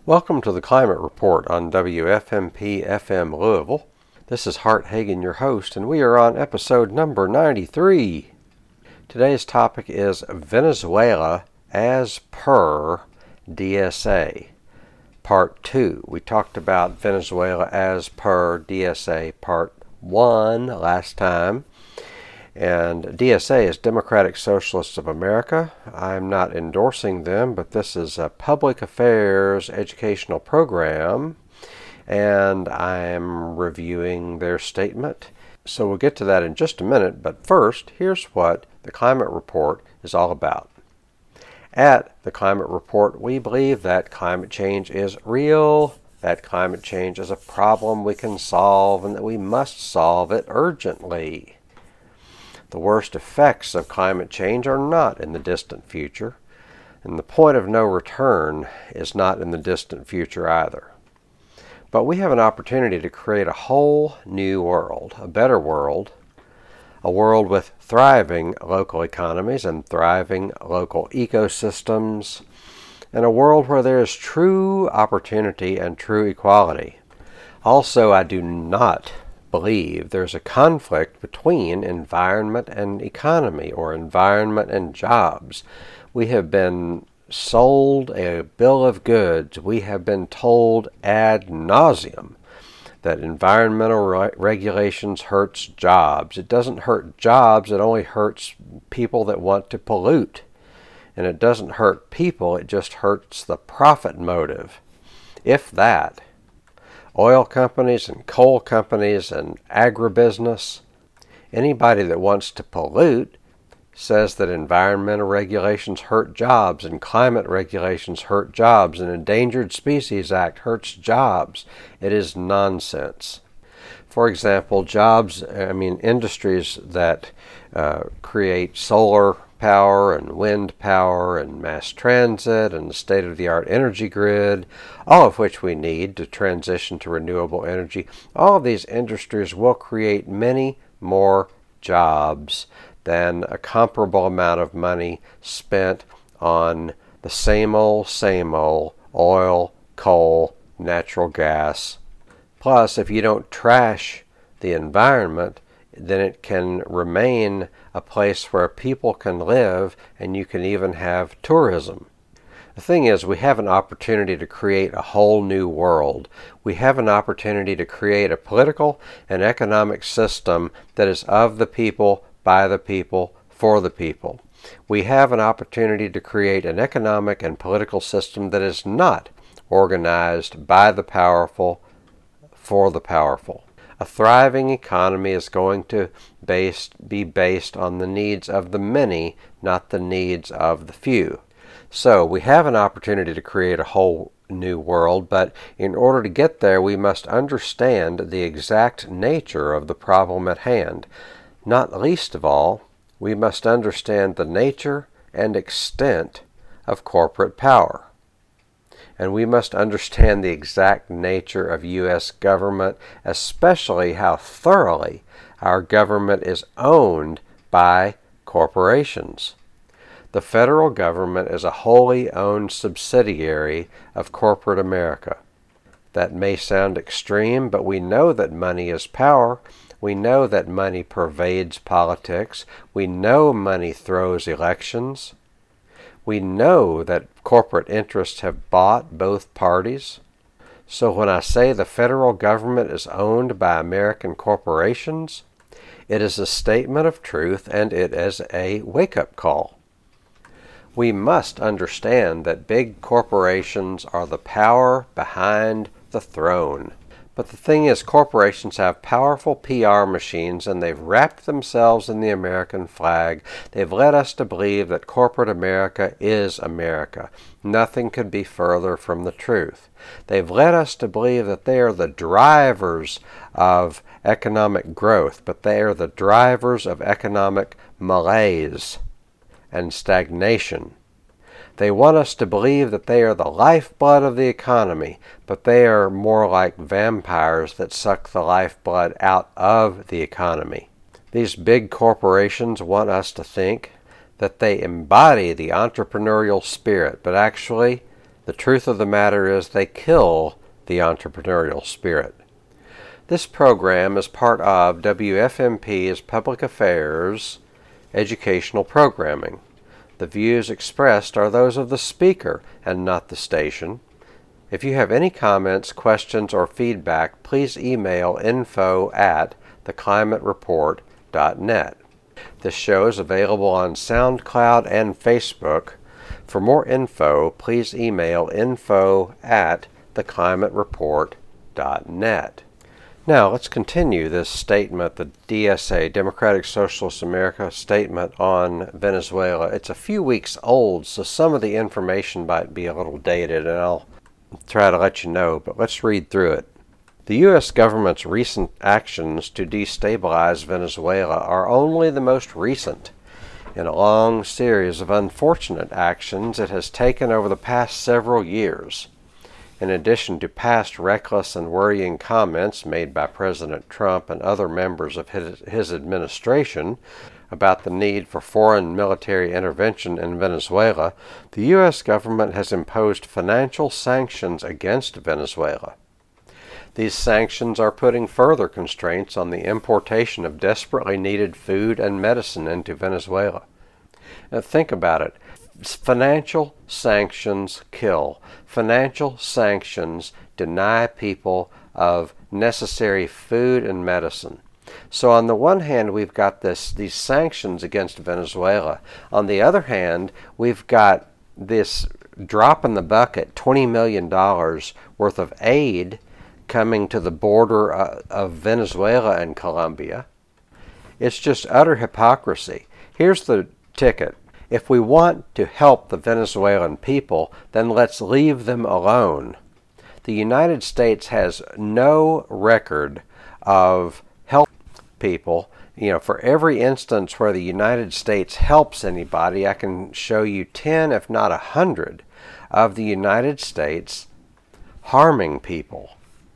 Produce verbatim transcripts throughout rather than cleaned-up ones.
Welcome to the Climate Report on W F M P F M Louisville. This is Hart Hagen, your host, and we are on episode number ninety-three. Today's topic is Venezuela as per D S A, Part two. We talked about Venezuela as per D S A Part one last time. And D S A is Democratic Socialists of America. I'm not endorsing them, but this is a public affairs educational program, and I'm reviewing their statement. So we'll get to that in just a minute, but first, here's what the Climate Report is all about. At the Climate Report, we believe that climate change is real, that climate change is a problem we can solve, and that we must solve it urgently. The worst effects of climate change are not in the distant future, and the point of no return is not in the distant future either. But we have an opportunity to create a whole new world, a better world, a world with thriving local economies and thriving local ecosystems, and a world where there is true opportunity and true equality. Also, I do not believe there's a conflict between environment and economy, or environment and jobs. We have been sold a bill of goods. We have been told ad nauseum that environmental re- regulations hurts jobs. It doesn't hurt jobs, it only hurts people that want to pollute. And it doesn't hurt people, it just hurts the profit motive, if that. Oil companies and coal companies and agribusiness, anybody that wants to pollute says that environmental regulations hurt jobs and climate regulations hurt jobs and Endangered Species Act hurts jobs. It is nonsense. For example, jobs, I mean industries that uh, create solar power and wind power and mass transit and the state-of-the-art energy grid, all of which we need to transition to renewable energy. All of these industries will create many more jobs than a comparable amount of money spent on the same old, same old oil, coal, natural gas. Plus, if you don't trash the environment, then it can remain a place where people can live, and you can even have tourism. The thing is, we have an opportunity to create a whole new world. We have an opportunity to create a political and economic system that is of the people, by the people, for the people. We have an opportunity to create an economic and political system that is not organized by the powerful, for the powerful. A thriving economy is going to based, be based on the needs of the many, not the needs of the few. So we have an opportunity to create a whole new world, but in order to get there, we must understand the exact nature of the problem at hand. Not least of all, we must understand the nature and extent of corporate power. And we must understand the exact nature of U S government, especially how thoroughly our government is owned by corporations. The federal government is a wholly owned subsidiary of corporate America. That may sound extreme, but we know that money is power. We know that money pervades politics. We know money throws elections. We know that corporate interests have bought both parties. So when I say the federal government is owned by American corporations, it is a statement of truth, and it is a wake-up call. We must understand that big corporations are the power behind the throne. But the thing is, corporations have powerful P R machines, and they've wrapped themselves in the American flag. They've led us to believe that corporate America is America. Nothing could be further from the truth. They've led us to believe that they are the drivers of economic growth, but they are the drivers of economic malaise and stagnation. They want us to believe that they are the lifeblood of the economy, but they are more like vampires that suck the lifeblood out of the economy. These big corporations want us to think that they embody the entrepreneurial spirit, but actually The truth of the matter is they kill the entrepreneurial spirit. This program is part of W F M P's Public Affairs educational programming. The views expressed are those of the speaker and not the station. If you have any comments, questions, or feedback, please email info at the climate report dot net. This show is available on SoundCloud and Facebook. For more info, please email info at the climate report dot net. Now, let's continue this statement, the D S A, Democratic Socialist America statement on Venezuela. It's a few weeks old, so some of the information might be a little dated, and I'll try to let you know, but let's read through it. The U S government's recent actions to destabilize Venezuela are only the most recent in a long series of unfortunate actions it has taken over the past several years. In addition to past reckless and worrying comments made by President Trump and other members of his, his administration about the need for foreign military intervention in Venezuela, the U S government has imposed financial sanctions against Venezuela. These sanctions are putting further constraints on the importation of desperately needed food and medicine into Venezuela. Now think about it. Financial sanctions kill. Financial sanctions deny people of necessary food and medicine. So on the one hand, we've got this these sanctions against Venezuela. On the other hand, we've got this drop in the bucket, twenty million dollars worth of aid coming to the border uh, of Venezuela and Colombia. It's just utter hypocrisy. Here's the ticket. If we want to help the Venezuelan people, then let's leave them alone. The United States has no record of helping people. You know, for every instance where the United States helps anybody, I can show you ten, if not a hundred, of the United States harming people.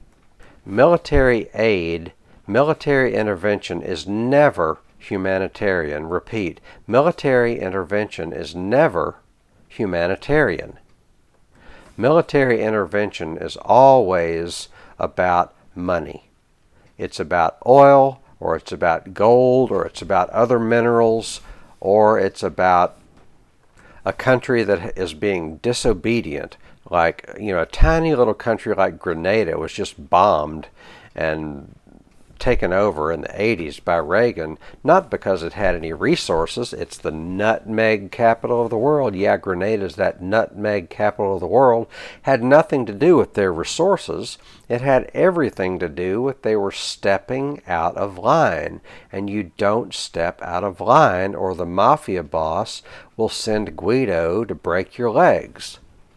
Military aid, military intervention is never humanitarian. Repeat, military intervention is never humanitarian. Military intervention is always about money. It's about oil, or it's about gold, or it's about other minerals, or it's about a country that is being disobedient. Like, you know, a tiny little country like Grenada was just bombed and taken over in the eighties by Reagan, not because it had any resources. It's the nutmeg capital of the world. Yeah, Grenada's that nutmeg capital of the world. Had nothing to do with their resources. It had everything to do with they were stepping out of line. And you don't step out of line, or the mafia boss will send Guido to break your legs.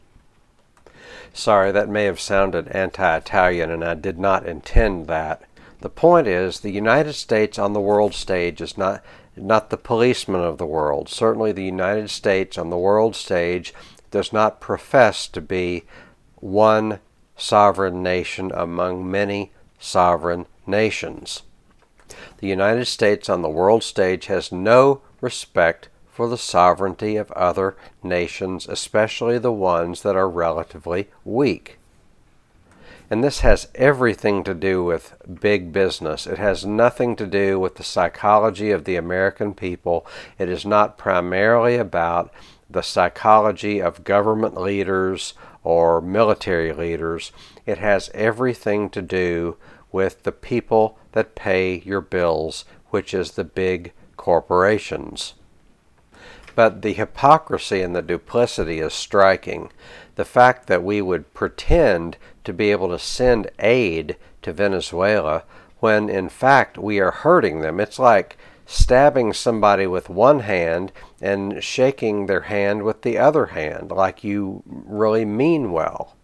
Sorry, that may have sounded anti-Italian, and I did not intend that. The point is, the United States on the world stage is not, not the policeman of the world. Certainly the United States on the world stage does not profess to be one sovereign nation among many sovereign nations. The United States on the world stage has no respect for the sovereignty of other nations, especially the ones that are relatively weak. And this has everything to do with big business. It has nothing to do with the psychology of the American people. It is not primarily about the psychology of government leaders or military leaders. It has everything to do with the people that pay your bills, which is the big corporations. But the hypocrisy and the duplicity is striking. The fact that we would pretend to be able to send aid to Venezuela when in fact we are hurting them. It's like stabbing somebody with one hand and shaking their hand with the other hand, like you really mean well.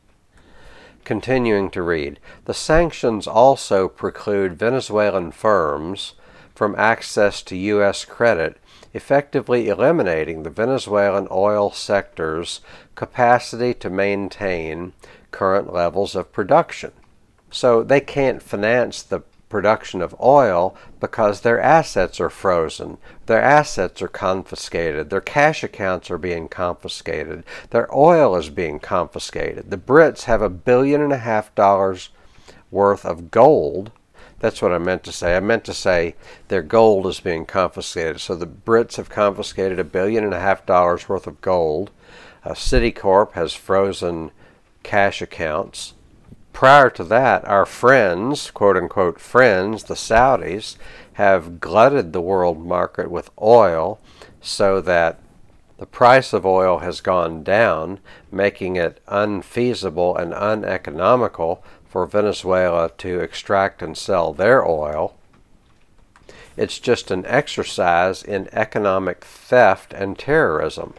Continuing to read, the sanctions also preclude Venezuelan firms from access to U S credit, effectively eliminating the Venezuelan oil sector's capacity to maintain current levels of production. So they can't finance the production of oil because their assets are frozen. Their assets are confiscated. Their cash accounts are being confiscated. Their oil is being confiscated. The Brits have a billion and a half dollars worth of gold. That's what I meant to say. I meant to say their gold is being confiscated. So the Brits have confiscated a billion and a half dollars worth of gold. Uh, Citicorp has frozen cash accounts. Prior to that, our friends, quote-unquote friends, the Saudis, have glutted the world market with oil so that the price of oil has gone down, making it unfeasible and uneconomical for Venezuela to extract and sell their oil. It's just an exercise in economic theft and terrorism.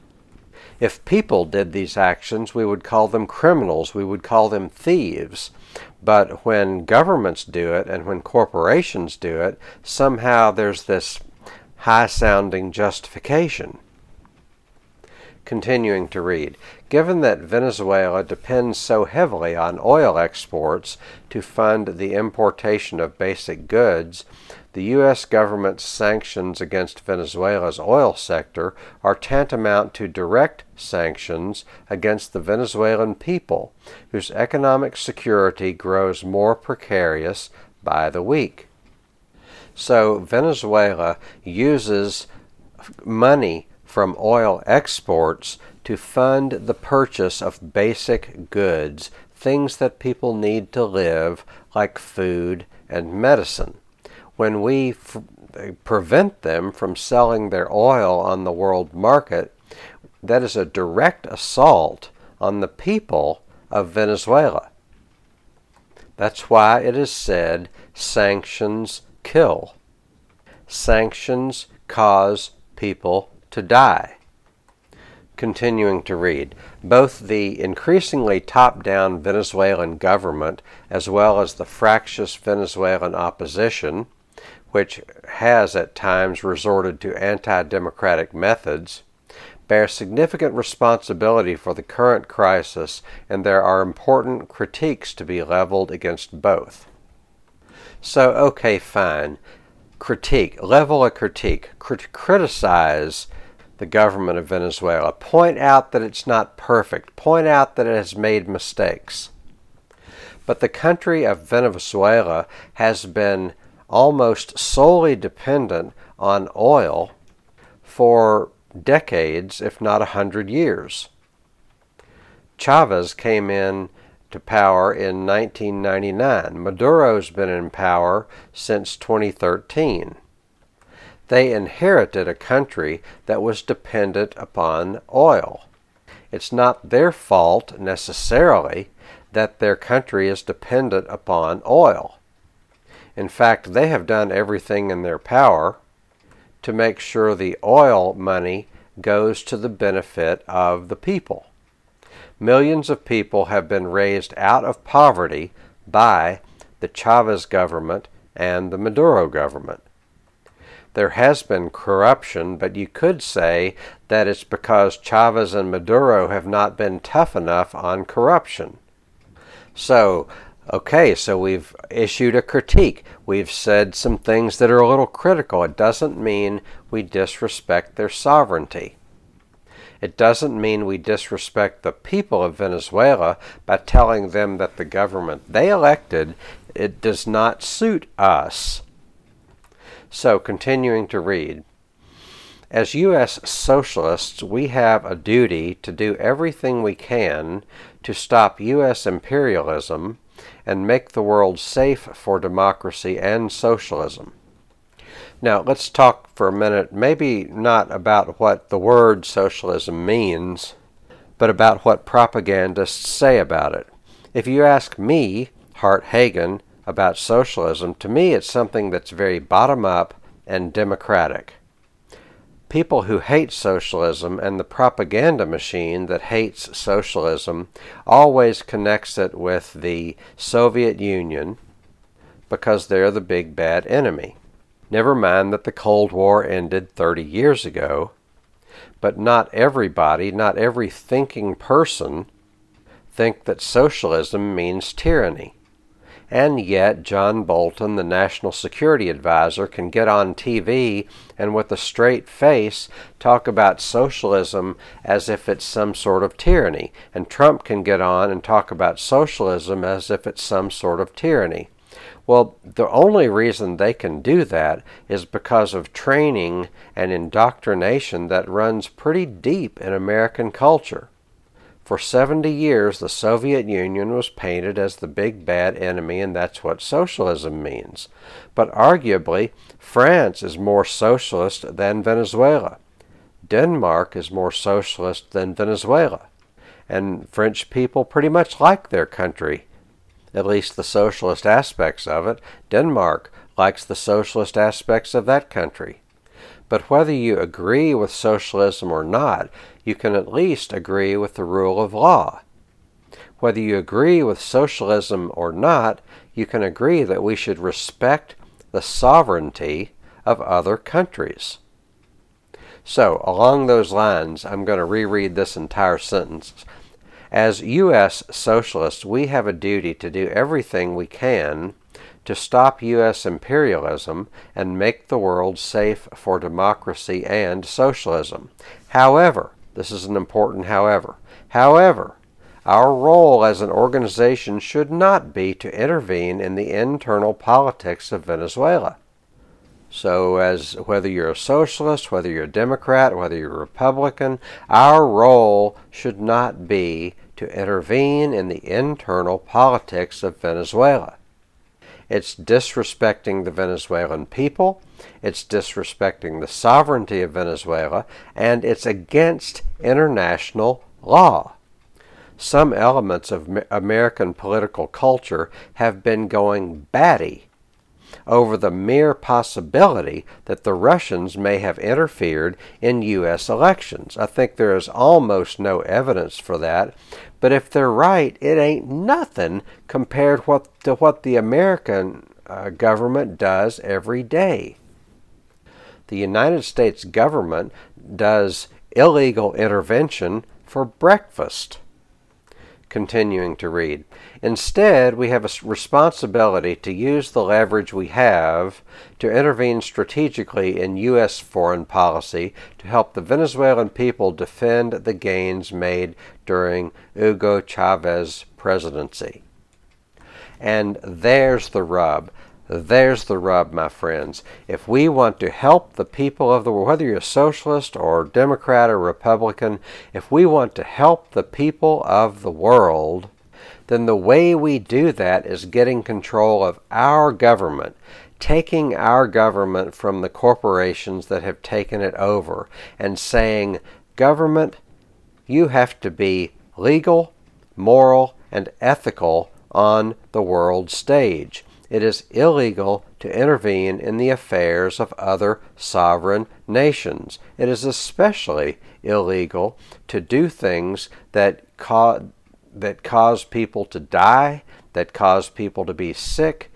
If people did these actions, we would call them criminals, we would call them thieves. But when governments do it and when corporations do it, somehow there's this high-sounding justification. Continuing to read, given that Venezuela depends so heavily on oil exports to fund the importation of basic goods, the U S government's sanctions against Venezuela's oil sector are tantamount to direct sanctions against the Venezuelan people, whose economic security grows more precarious by the week. So Venezuela uses money from oil exports to fund the purchase of basic goods, things that people need to live, like food and medicine. When we f- prevent them from selling their oil on the world market, that is a direct assault on the people of Venezuela. That's why it is said, sanctions kill. Sanctions cause people to die. Continuing to read, both the increasingly top-down Venezuelan government as well as the fractious Venezuelan opposition, which has at times resorted to anti-democratic methods, bear significant responsibility for the current crisis, and there are important critiques to be leveled against both. So, okay, fine. Critique. Level a critique. Crit- criticize the government of Venezuela. Point out that it's not perfect. Point out that it has made mistakes. But the country of Venezuela has been almost solely dependent on oil for decades, if not a hundred years. Chavez came in to power in nineteen ninety-nine. Maduro's been in power since twenty thirteen. They inherited a country that was dependent upon oil. It's not their fault necessarily that their country is dependent upon oil. In fact, they have done everything in their power to make sure the oil money goes to the benefit of the people. Millions of people have been raised out of poverty by the Chavez government and the Maduro government. There has been corruption, but you could say that it's because Chavez and Maduro have not been tough enough on corruption. So, okay, so we've issued a critique. We've said some things that are a little critical. It doesn't mean we disrespect their sovereignty. It doesn't mean we disrespect the people of Venezuela by telling them that the government they elected, it does not suit us. So, continuing to read, as U S socialists, we have a duty to do everything we can to stop U S imperialism and make the world safe for democracy and socialism. Now, let's talk for a minute, maybe not about what the word socialism means, but about what propagandists say about it. If you ask me, Hart Hagen, about socialism, to me it's something that's very bottom-up and democratic. People who hate socialism and the propaganda machine that hates socialism always connects it with the Soviet Union because they're the big bad enemy. Never mind that the Cold War ended thirty years ago, but not everybody, not every thinking person, think that socialism means tyranny. And yet John Bolton, the National Security Advisor, can get on T V and with a straight face talk about socialism as if it's some sort of tyranny. And Trump can get on and talk about socialism as if it's some sort of tyranny. Well, the only reason they can do that is because of training and indoctrination that runs pretty deep in American culture. For seventy years, the Soviet Union was painted as the big bad enemy, and that's what socialism means. But arguably, France is more socialist than Venezuela. Denmark is more socialist than Venezuela. And French people pretty much like their country, at least the socialist aspects of it. Denmark likes the socialist aspects of that country. But whether you agree with socialism or not, you can at least agree with the rule of law. Whether you agree with socialism or not, you can agree that we should respect the sovereignty of other countries. So, along those lines, I'm going to reread this entire sentence. As U S socialists, we have a duty to do everything we can to stop U S imperialism and make the world safe for democracy and socialism. However, this is an important however, however, our role as an organization should not be to intervene in the internal politics of Venezuela. So as whether you're a socialist, whether you're a Democrat, whether you're a Republican, our role should not be to intervene in the internal politics of Venezuela. It's disrespecting the Venezuelan people, it's disrespecting the sovereignty of Venezuela, and it's against international law. Some elements of American political culture have been going batty over the mere possibility that the Russians may have interfered in U S elections. I think there is almost no evidence for that, but if they're right, it ain't nothing compared what, to what the American uh, government does every day. The United States government does illegal intervention for breakfast. Continuing to read. Instead, we have a responsibility to use the leverage we have to intervene strategically in U S foreign policy to help the Venezuelan people defend the gains made during Hugo Chávez's presidency. And there's the rub. There's the rub, my friends. If we want to help the people of the world, whether you're a socialist or Democrat or Republican, if we want to help the people of the world, then the way we do that is getting control of our government, taking our government from the corporations that have taken it over, and saying, government, you have to be legal, moral, and ethical on the world stage. It is illegal to intervene in the affairs of other sovereign nations. It is especially illegal to do things that, ca- that cause people to die, that cause people to be sick,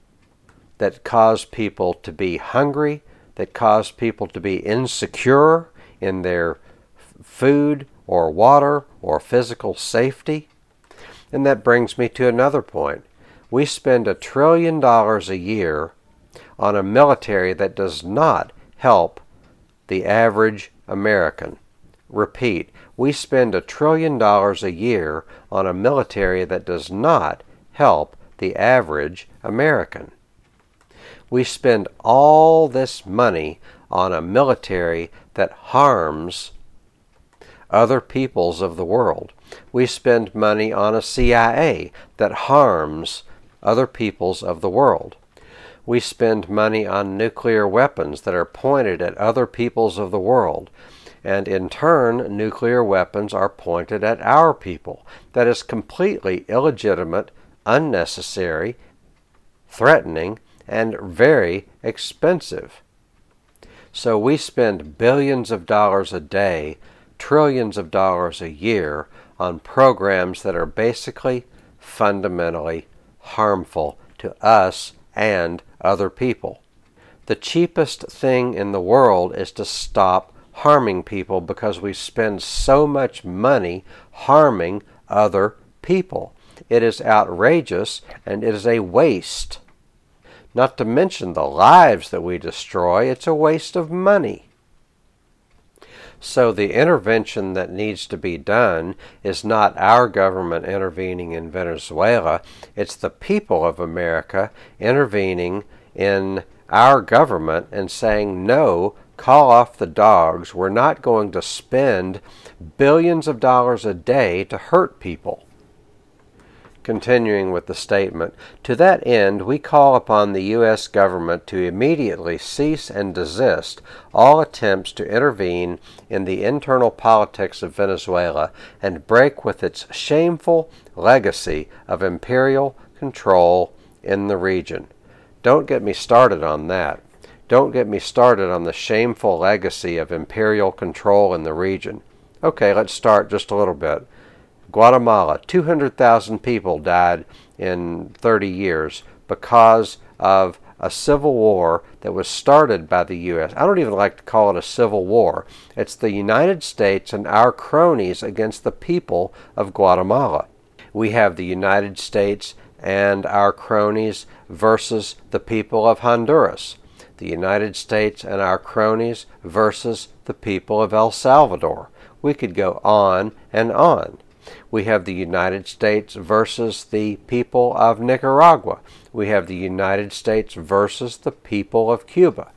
that cause people to be hungry, that cause people to be insecure in their food or water or physical safety. And that brings me to another point. We spend a trillion dollars a year on a military that does not help the average American. Repeat, we spend a trillion dollars a year on a military that does not help the average American. We spend all this money on a military that harms other peoples of the world. We spend money on a C I A that harms other peoples of the world. We spend money on nuclear weapons that are pointed at other peoples of the world. And in turn, nuclear weapons are pointed at our people. That is completely illegitimate, unnecessary, threatening, and very expensive. So we spend billions of dollars a day, trillions of dollars a year on programs that are basically, fundamentally harmful to us and other people. The cheapest thing in the world is to stop harming people because we spend so much money harming other people. It is outrageous, and it is a waste. Not to mention the lives that we destroy, it's a waste of money. So the intervention that needs to be done is not our government intervening in Venezuela, it's the people of America intervening in our government and saying, no, call off the dogs. We're not going to spend billions of dollars a day to hurt people. Continuing with the statement, to that end, we call upon the U S government to immediately cease and desist all attempts to intervene in the internal politics of Venezuela and break with its shameful legacy of imperial control in the region. Don't get me started on that. Don't get me started on the shameful legacy of imperial control in the region. Okay, let's start just a little bit. Guatemala, two hundred thousand people died in thirty years because of a civil war that was started by the U S. I don't even like to call it a civil war. It's the United States and our cronies against the people of Guatemala. We have the United States and our cronies versus the people of Honduras. The United States and our cronies versus the people of El Salvador. We could go on and on. We have the United States versus the people of Nicaragua. We have the United States versus the people of Cuba.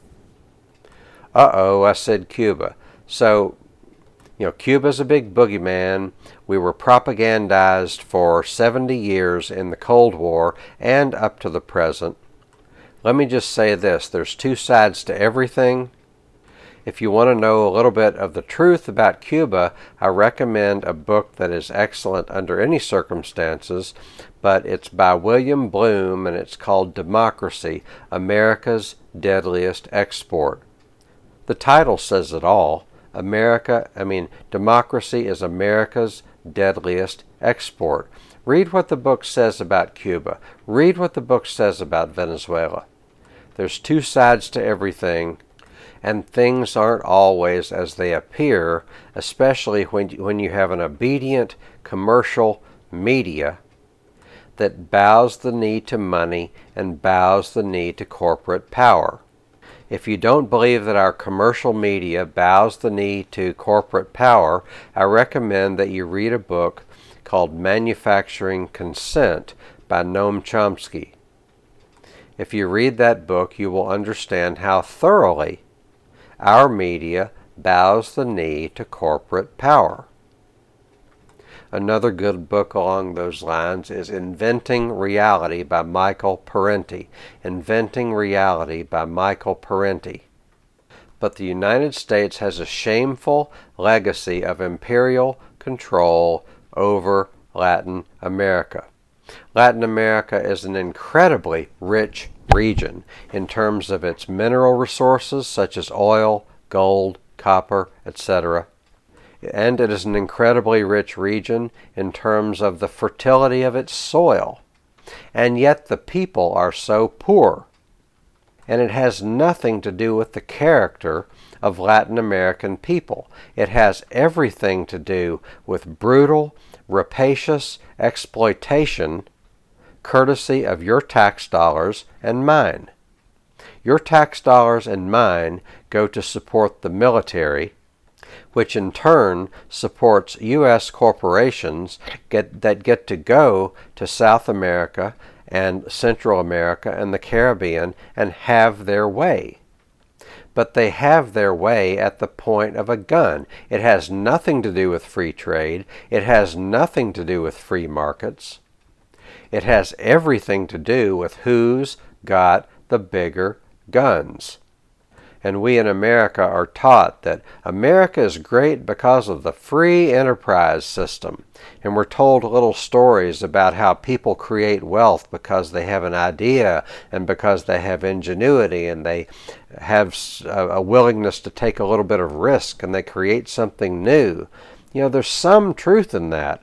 Uh-oh, I said Cuba. So, you know, Cuba's a big boogeyman. We were propagandized for seventy years in the Cold War and up to the present. Let me just say this. There's two sides to everything. If you want to know a little bit of the truth about Cuba, I recommend a book that is excellent under any circumstances, but it's by William Bloom, and it's called Democracy, America's Deadliest Export. The title says it all. America, I mean, democracy is America's deadliest export. Read what the book says about Cuba. Read what the book says about Venezuela. There's two sides to everything. And things aren't always as they appear, especially when you, when you have an obedient commercial media that bows the knee to money and bows the knee to corporate power. If you don't believe that our commercial media bows the knee to corporate power, I recommend that you read a book called Manufacturing Consent by Noam Chomsky. If you read that book, you will understand how thoroughly our media bows the knee to corporate power. Another good book along those lines is Inventing Reality by Michael Parenti. Inventing Reality by Michael Parenti. But the United States has a shameful legacy of imperial control over Latin America. Latin America is an incredibly rich region in terms of its mineral resources such as oil, gold, copper, et cetera. And it is an incredibly rich region in terms of the fertility of its soil. And yet the people are so poor. And it has nothing to do with the character of Latin American people. It has everything to do with brutal, rapacious exploitation courtesy of your tax dollars and mine. Your tax dollars and mine go to support the military, which in turn supports U S corporations get, that get to go to South America and Central America and the Caribbean and have their way. But they have their way at the point of a gun. It has nothing to do with free trade. It has nothing to do with free markets. It has everything to do with who's got the bigger guns. And we in America are taught that America is great because of the free enterprise system. And we're told little stories about how people create wealth because they have an idea and because they have ingenuity and they have a willingness to take a little bit of risk and they create something new. You know, there's some truth in that.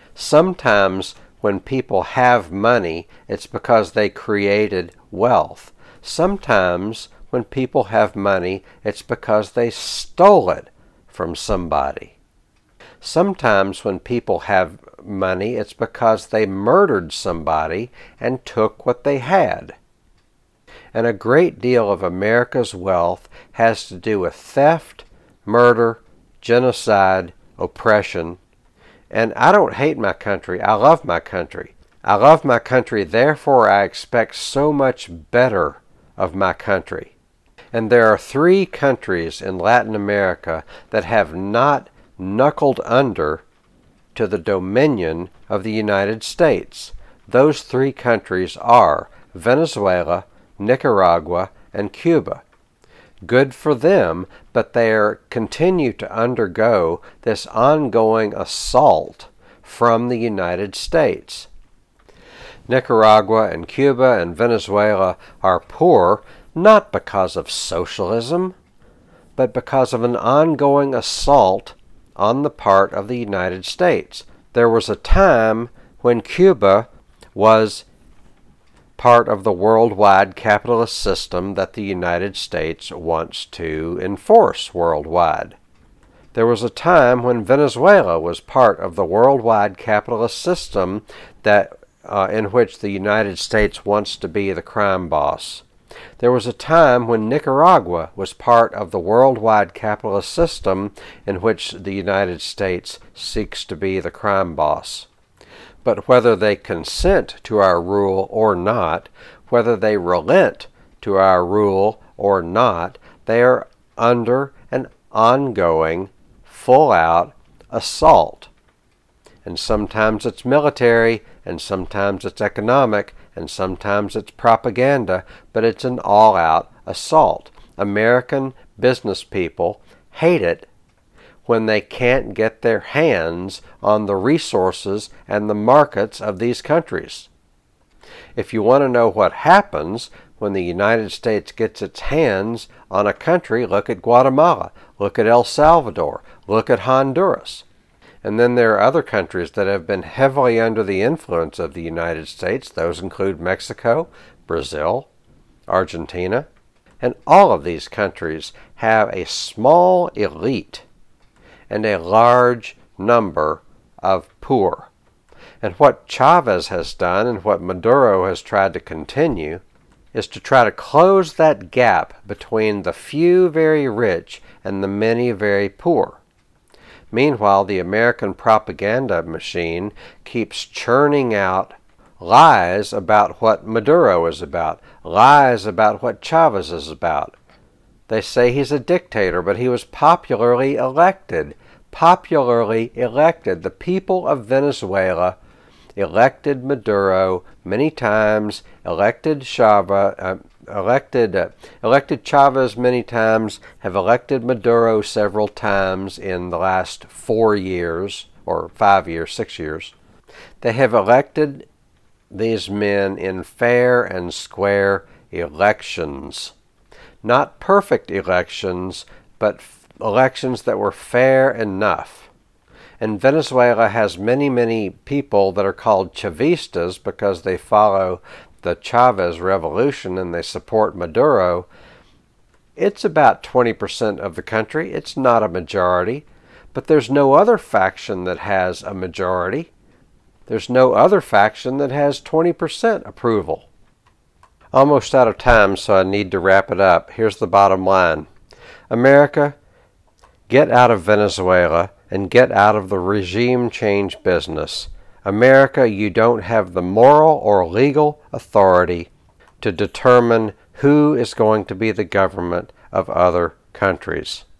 Sometimes when people have money, it's because they created wealth. Sometimes when people have money, it's because they stole it from somebody. Sometimes when people have money, it's because they murdered somebody and took what they had. And a great deal of America's wealth has to do with theft, murder, genocide, oppression. And I don't hate my country. I love my country. I love my country, therefore I expect so much better of my country. And there are three countries in Latin America that have not knuckled under to the dominion of the United States. Those three countries are Venezuela, Nicaragua, and Cuba. Good for them, but they are, continue to undergo this ongoing assault from the United States. Nicaragua and Cuba and Venezuela are poor not because of socialism, but because of an ongoing assault on the part of the United States. There was a time when Cuba was part of the worldwide capitalist system that the United States wants to enforce worldwide. There was a time when Venezuela was part of the worldwide capitalist system that uh, in which the United States wants to be the crime boss. There was a time when Nicaragua was part of the worldwide capitalist system in which the United States seeks to be the crime boss. But whether they consent to our rule or not, whether they relent to our rule or not, they are under an ongoing, full-out assault. And sometimes it's military, and sometimes it's economic, and sometimes it's propaganda, but it's an all-out assault. American business people hate it when they can't get their hands on the resources and the markets of these countries. If you want to know what happens when the United States gets its hands on a country, look at Guatemala, look at El Salvador, look at Honduras. And then there are other countries that have been heavily under the influence of the United States. Those include Mexico, Brazil, Argentina. And all of these countries have a small elite and a large number of poor. And what Chavez has done and what Maduro has tried to continue is to try to close that gap between the few very rich and the many very poor. Meanwhile, the American propaganda machine keeps churning out lies about what Maduro is about, lies about what Chavez is about. They say he's a dictator, but he was popularly elected. Popularly elected. The people of Venezuela elected Maduro many times, elected Chavez, uh, elected uh, elected Chavez many times, have elected Maduro several times in the last four years, or five years, six years. They have elected these men in fair and square elections. Not perfect elections, but f- elections that were fair enough. And Venezuela has many, many people that are called Chavistas because they follow the Chavez revolution and they support Maduro. It's about twenty percent of the country. It's not a majority. But there's no other faction that has a majority. There's no other faction that has twenty percent approval. Almost out of time, so I need to wrap it up. Here's the bottom line. America, get out of Venezuela and get out of the regime change business. America, you don't have the moral or legal authority to determine who is going to be the government of other countries.